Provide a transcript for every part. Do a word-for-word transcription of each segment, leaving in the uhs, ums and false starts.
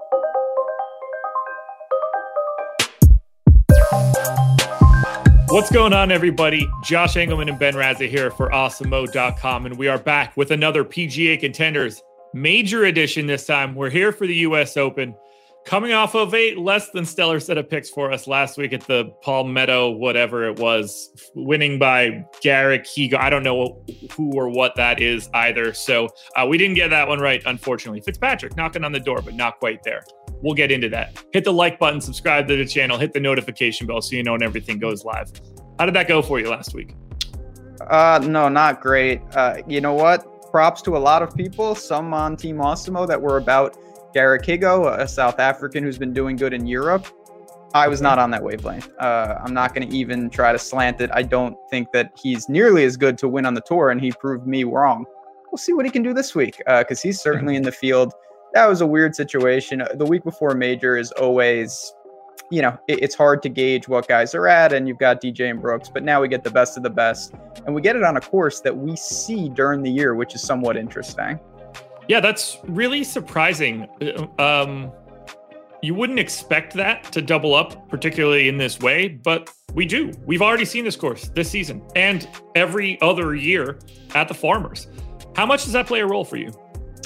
What's going on, everybody? Josh Engelman and Ben Razza here for awesome mode dot com, and we are back with another P G A Contenders Major Edition this time. We're here for the U S Open, coming off of a less than stellar set of picks for us last week at the Palmetto, whatever it was, winning by Garrick Higgo. I don't know who or what that is either, so uh, we didn't get that one right, unfortunately. Fitzpatrick knocking on the door, but not quite there. We'll get into that. Hit the like button, subscribe to the channel, hit the notification bell so you know when everything goes live. How did that go for you last week? Uh, no, not great. Uh, you know what? Props to a lot of people, some on Team Awesemo that were about Garrick Higgo, a South African who's been doing good in Europe. I was not on that wavelength. Uh, I'm not going to even try to slant it. I don't think that he's nearly as good to win on the tour, and he proved me wrong. We'll see what he can do this week, because uh, he's certainly in the field. That was a weird situation. The week before major is always, you know, it, it's hard to gauge what guys are at, and you've got D J and Brooks, but now we get the best of the best, and we get it on a course that we see during the year, which is somewhat interesting. Yeah, that's really surprising. Um, you wouldn't expect that to double up, particularly in this way, but we do. We've already seen this course this season and every other year at the Farmers. How much does that play a role for you?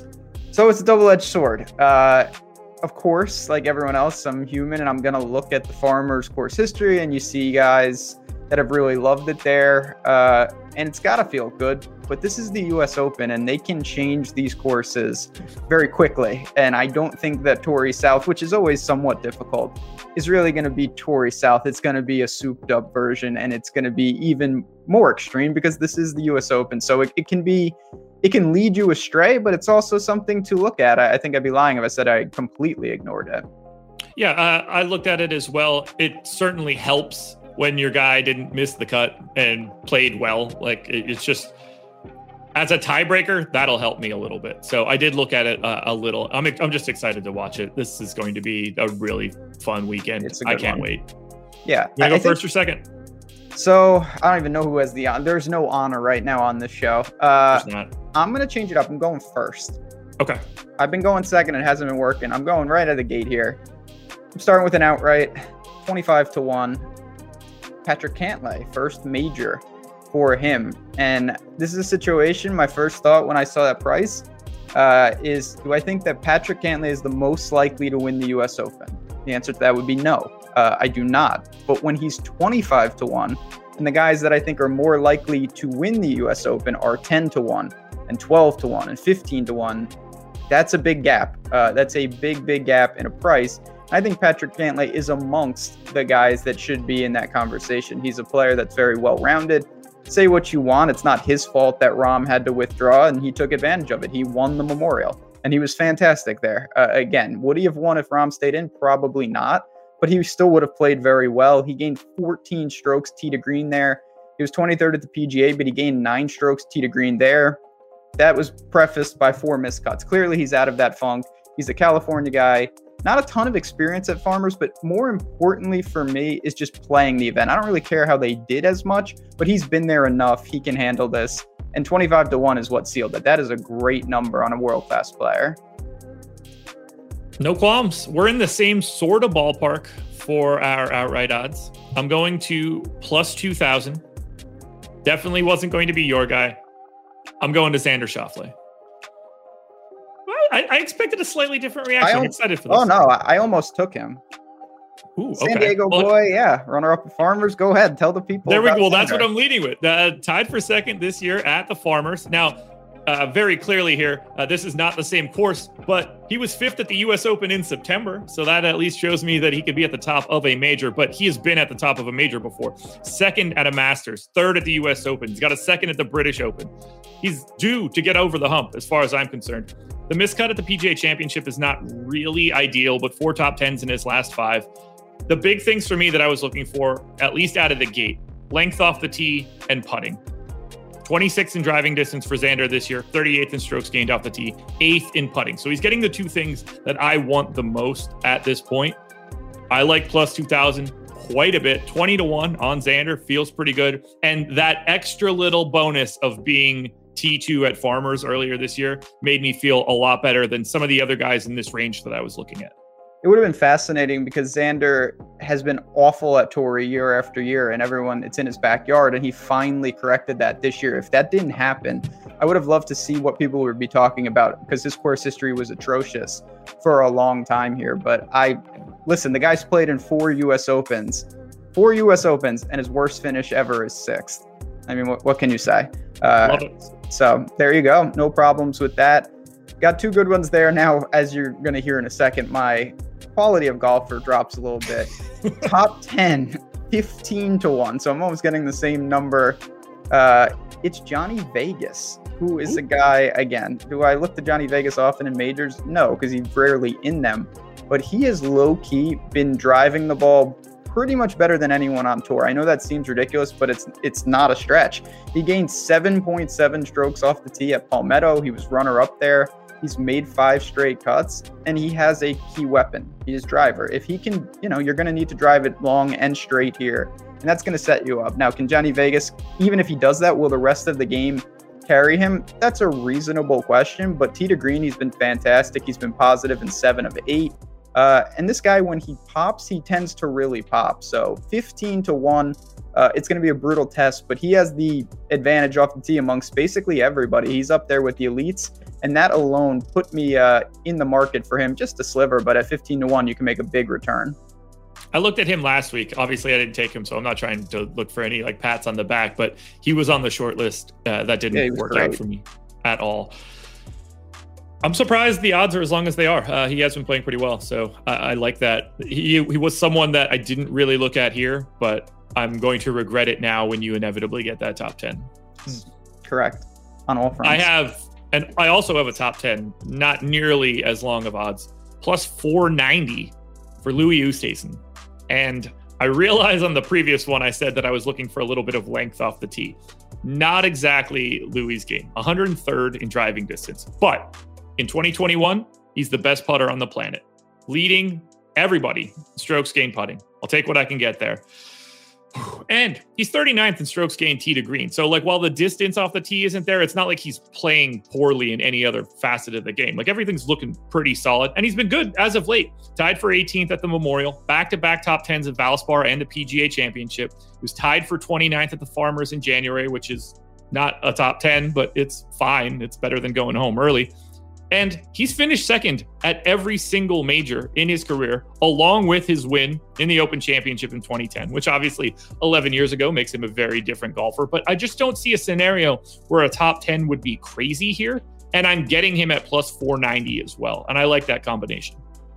So it's a double-edged sword. Uh, of course, like everyone else, I'm human, and I'm going to look at the Farmers course history, and you see guys that have really loved it there, uh, and it's got to feel good. But this is the U S Open, and they can change these courses very quickly. And I don't think that Torrey South, which is always somewhat difficult, is really going to be Torrey South. It's going to be a souped-up version, and it's going to be even more extreme because this is the U S Open. So it, it can be... It can lead you astray, but it's also something to look at. I, I think I'd be lying if I said I completely ignored it. Yeah, uh, I looked at it as well. It certainly helps when your guy didn't miss the cut and played well. Like, it, it's just, as a tiebreaker, that'll help me a little bit. So I did look at it uh, a little. I'm I'm just excited to watch it. This is going to be a really fun weekend. I can't one. wait. Yeah. You want to go I first think- or second? So I don't even know who has the honor. There's no honor right now on this show. Uh, There's not. I'm going to change it up. I'm going first. Okay. I've been going second. It hasn't been working. I'm going right out of the gate here. I'm starting with an outright, twenty-five to one. Patrick Cantlay, first major for him. And this is a situation, my first thought when I saw that price uh, is, do I think that Patrick Cantlay is the most likely to win the U S Open? The answer to that would be no. Uh, I do not. But when he's twenty-five to one, and the guys that I think are more likely to win the U S Open are ten to one, and twelve to one, and fifteen to one, that's a big gap. Uh, that's a big, big gap in a price. I think Patrick Cantlay is amongst the guys that should be in that conversation. He's a player that's very well-rounded. Say what you want. It's not his fault that Rahm had to withdraw, and he took advantage of it. He won the Memorial, and he was fantastic there. Uh, again, would he have won if Rahm stayed in? Probably not. But he still would have played very well. He gained fourteen strokes tee to green there. He was twenty-third at the P G A, but he gained nine strokes tee to green there. That was prefaced by four miscuts. Clearly, he's out of that funk. He's a California guy. Not a ton of experience at Farmers, but more importantly for me is just playing the event. I don't really care how they did as much, but he's been there enough. He can handle this. And twenty-five to one is what sealed it. That is a great number on a world-class player. No qualms. We're in the same sort of ballpark for our outright odds. I'm going to plus two thousand. Definitely wasn't going to be your guy. I'm going to Xander Schauffele. I, I expected a slightly different reaction. I'm excited for this. Oh, no. I, I almost took him. Ooh, San okay. Diego well, boy, yeah. Runner-up at Farmers. Go ahead. Tell the people. There we about go. Well, that's Xander. what I'm leading with. Uh, tied for second this year at the Farmers. Now, Uh, very clearly here, uh, this is not the same course, but he was fifth at the U S Open in September. So that at least shows me that he could be at the top of a major, but he has been at the top of a major before. Second at a Masters, third at the U S Open. He's got a second at the British Open. He's due to get over the hump as far as I'm concerned. The miscut at the P G A Championship is not really ideal, but four top tens in his last five. The big things for me that I was looking for, at least out of the gate, length off the tee and putting. twenty-sixth in driving distance for Xander this year, thirty-eighth in strokes gained off the tee, eighth in putting. So he's getting the two things that I want the most at this point. I like plus two thousand quite a bit. twenty to one on Xander feels pretty good. And that extra little bonus of being T two at Farmers earlier this year made me feel a lot better than some of the other guys in this range that I was looking at. it would have been fascinating because Xander has been awful at Torrey year after year, and everyone, it's in his backyard, and he finally corrected that this year. If that didn't happen, I would have loved to see what people would be talking about, because his course history was atrocious for a long time here. But I, listen, the guy's played in four U S Opens, four U S Opens, and his worst finish ever is sixth. I mean, what, what can you say? Uh, Love it. So there you go. No problems with that. Got two good ones there. Now, as you're going to hear in a second, my quality of golfer drops a little bit. Top ten, fifteen to one. So I'm almost getting the same number. Uh, it's Johnny Vegas, who is a guy, again, do I look to Johnny Vegas often in majors? No, because he's rarely in them. But he has low-key been driving the ball pretty much better than anyone on tour. I know that seems ridiculous, but it's it's not a stretch. He gained seven point seven strokes off the tee at Palmetto. He was runner-up there. He's made five straight cuts, and he has a key weapon. His driver. If he can, you know, you're going to need to drive it long and straight here, and that's going to set you up. Now, can Johnny Vegas, even if he does that, will the rest of the game carry him? That's a reasonable question, but tee to green, he's been fantastic. He's been positive in seven of eight. Uh, and this guy, when he pops, he tends to really pop. So fifteen to one, uh, it's going to be a brutal test, but he has the advantage off the tee amongst basically everybody. He's up there with the elites, and that alone put me uh, in the market for him, just a sliver, but at fifteen to one, you can make a big return. I looked at him last week. Obviously, I didn't take him, so I'm not trying to look for any like pats on the back, but he was on the short list. Uh, that didn't yeah, work great. out for me at all. I'm surprised the odds are as long as they are. Uh, he has been playing pretty well, so I, I like that. He, he was someone that I didn't really look at here, but I'm going to regret it now when you inevitably get that top ten. Correct. On all fronts. I have, and I also have a top ten, not nearly as long of odds, plus four ninety for Louis Oosthuizen. And I realized on the previous one, I said that I was looking for a little bit of length off the tee. Not exactly Louis' game. one hundred third in driving distance, but in twenty twenty-one, he's the best putter on the planet, leading everybody strokes gained putting. I'll take what I can get there. And he's thirty-ninth in strokes gained tee to green. So like, while the distance off the tee isn't there, it's not like he's playing poorly in any other facet of the game. Like, everything's looking pretty solid, and he's been good as of late. Tied for eighteenth at the Memorial, back-to-back top tens at Valspar and the P G A Championship. He was tied for twenty-ninth at the Farmers in January, which is not a top ten, but it's fine. It's better than going home early. And he's finished second at every single major in his career, along with his win in the Open Championship in twenty ten, which obviously eleven years ago makes him a very different golfer. But I just don't see a scenario where a top ten would be crazy here. And I'm getting him at plus four ninety as well. And I like that combination.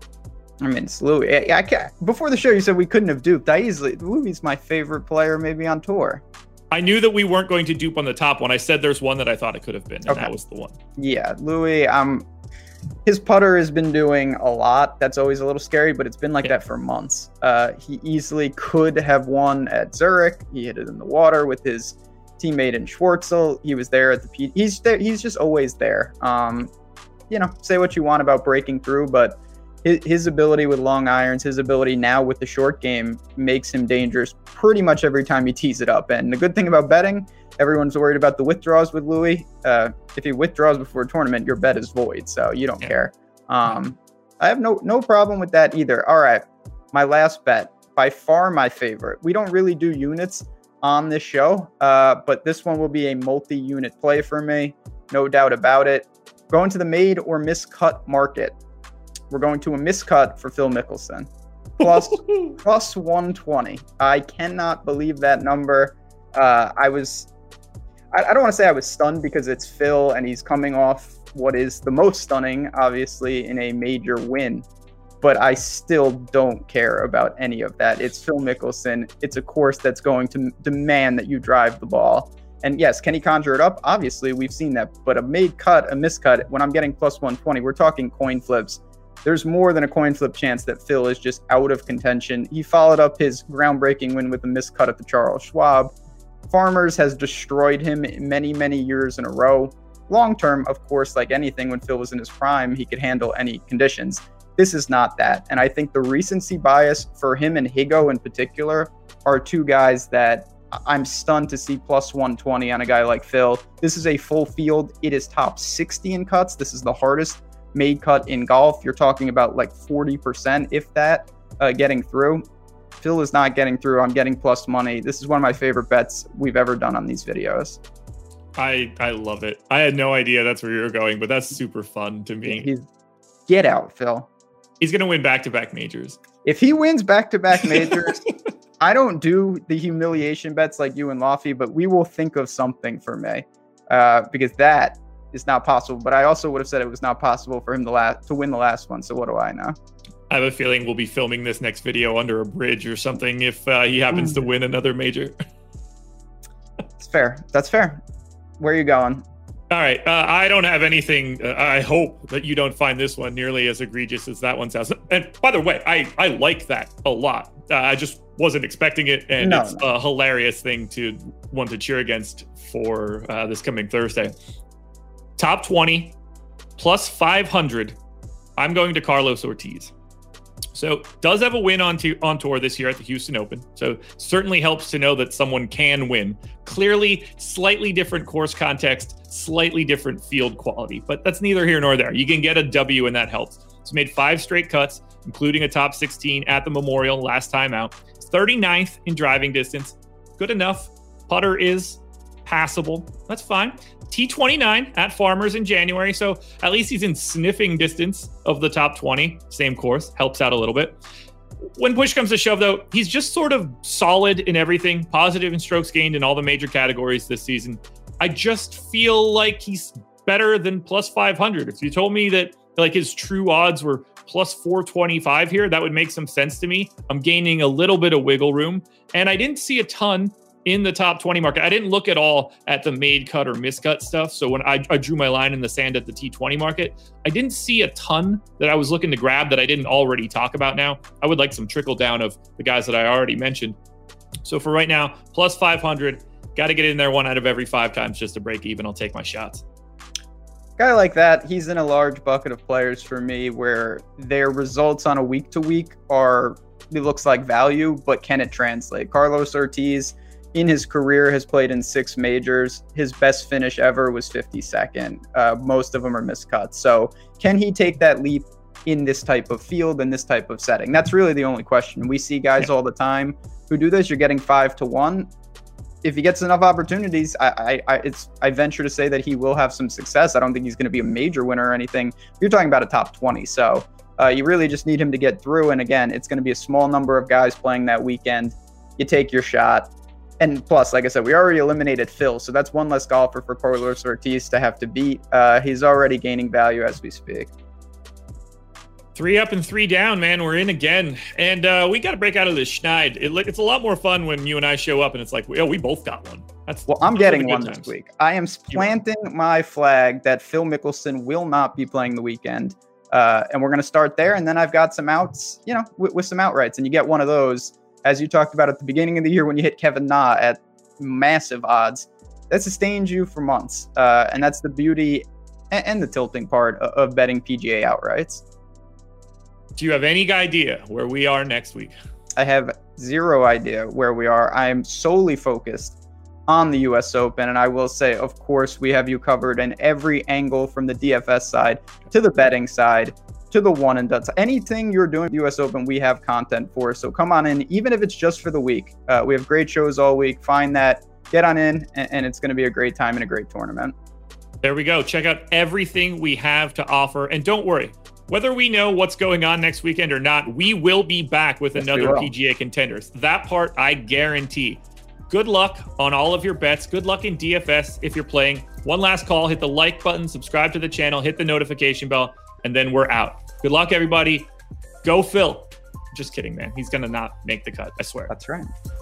I mean, it's Louis. I, I can't, before the show, you said we couldn't have duped. I easily, Louis is my favorite player maybe on tour. I knew that we weren't going to dupe on the top one. I said there's one that I thought it could have been, and okay. that was the one. Yeah, Louis, um, his putter has been doing a lot. That's always a little scary, but it's been like yeah. that for months. Uh, he easily could have won at Zurich. He hit it in the water with his teammate in Schwartzel. He was there at the P. He's there. He's just always there. Um, you know, say what you want about breaking through, but his, his ability with long irons, his ability now with the short game makes him dangerous pretty much every time he tees it up. And the good thing about betting, everyone's worried about the withdrawals with Louis. Uh, if he withdraws before a tournament, your bet is void, so you don't yeah. care. Um, I have no no problem with that either. All right, my last bet, by far my favorite. We don't really do units on this show, uh, but this one will be a multi-unit play for me, no doubt about it. Going to the made or miscut market. We're going to a miscut for Phil Mickelson. Plus, plus one twenty. I cannot believe that number. Uh, I was, I, I don't want to say I was stunned because it's Phil and he's coming off what is the most stunning, obviously, in a major win. But I still don't care about any of that. It's Phil Mickelson. It's a course that's going to demand that you drive the ball. And yes, can he conjure it up? Obviously, we've seen that. But a made cut, a miscut, when I'm getting plus one twenty, we're talking coin flips. There's more than a coin flip chance that Phil is just out of contention. He followed up his groundbreaking win with a miscut at the Charles Schwab. Farmers has destroyed him many, many years in a row. Long term, of course, like anything, when Phil was in his prime, he could handle any conditions. This is not that. And I think the recency bias for him and Higo in particular are two guys that I'm stunned to see plus one twenty on a guy like Phil. This is a full field. It is top sixty in cuts. This is the hardest made cut in golf. You're talking about like forty percent, if that, uh, getting through. Phil is not getting through. I'm getting plus money. This is one of my favorite bets we've ever done on these videos. I I love it. I had no idea that's where you were going, but that's super fun to me. He's, get out, Phil. He's going to win back-to-back majors. If he wins back-to-back majors, I don't do the humiliation bets like you and Lofty, but we will think of something for May, uh, because that is not possible. But I also would have said it was not possible for him to last to win the last one. So what do I know? I have a feeling we'll be filming this next video under a bridge or something if uh, he happens to win another major. It's fair. That's fair. Where are you going? All right. Uh, I don't have anything. Uh, I hope that you don't find this one nearly as egregious as that one sounds. And by the way, I, I like that a lot. Uh, I just wasn't expecting it. And No, it's no. a hilarious thing to want to cheer against for uh, this coming Thursday. Top twenty plus five hundred. I'm going to Carlos Ortiz. So does have a win on, to, on tour this year at the Houston Open. So certainly helps to know that someone can win. Clearly, slightly different course context, slightly different field quality, but that's neither here nor there. You can get a W and that helps. He's made five straight cuts, including a top sixteen at the Memorial last time out. He's thirty-ninth in driving distance. Good enough. Putter is passable. That's fine. T twenty-nine at Farmers in January. So at least he's in sniffing distance of the top twenty. Same course. Helps out a little bit. When push comes to shove, though, he's just sort of solid in everything. Positive in strokes gained in all the major categories this season. I just feel like he's better than plus five hundred. If you told me that like his true odds were plus four twenty-five here, that would make some sense to me. I'm gaining a little bit of wiggle room. And I didn't see a ton in the top twenty market. I didn't look at all at the made cut or miscut stuff. So when I, I drew my line in the sand at the T twenty market, I didn't see a ton that I was looking to grab that I didn't already talk about now. I would like some trickle down of the guys that I already mentioned. So for right now, plus five hundred, got to get in there one out of every five times just to break even. I'll take my shots. Guy like that, he's in a large bucket of players for me where their results on a week to week are, it looks like value, but can it translate? Carlos Ortiz, in his career, has played in six majors. His best finish ever was fifty-second. Uh, most of them are miscuts. So can he take that leap in this type of field, in this type of setting? That's really the only question. We see guys yeah. all the time who do this. You're getting five to one. If he gets enough opportunities, I, I, I, it's, I venture to say that he will have some success. I don't think he's going to be a major winner or anything. You're talking about a top twenty. So uh, you really just need him to get through. And again, it's going to be a small number of guys playing that weekend. You take your shot. And plus, like I said, we already eliminated Phil, so that's one less golfer for Carlos Ortiz to have to beat. Uh, he's already gaining value as we speak. Three up and three down, man. We're in again. And uh, we got to break out of this schneid. It, it's a lot more fun when you and I show up and it's like, oh, we both got one. That's Well, I'm those getting are the good one times. this week. I am planting my flag that Phil Mickelson will not be playing the weekend. Uh, and we're going to start there. And then I've got some outs, you know, with, with some outrights. And you get one of those, as you talked about at the beginning of the year when you hit Kevin Na at massive odds. That sustains you for months. Uh, and that's the beauty and, and the tilting part of, of betting P G A outrights. Do you have any idea where we are next week? I have zero idea where we are. I am solely focused on the U S Open. And I will say, of course, we have you covered in every angle from the D F S side to the betting side to the one and done. Anything you're doing U S Open, we have content for. So come on in, even if it's just for the week. Uh, we have great shows all week. Find that, get on in, and, and it's going to be a great time and a great tournament. There we go. Check out everything we have to offer. And don't worry, whether we know what's going on next weekend or not, we will be back with Yes, another P G A Contenders. That part I guarantee. Good luck on all of your bets. Good luck in D F S if you're playing. One last call, hit the like button, subscribe to the channel, hit the notification bell, and then we're out. Good luck, everybody. Go Phil. Just kidding, man. He's going to not make the cut, I swear. That's right.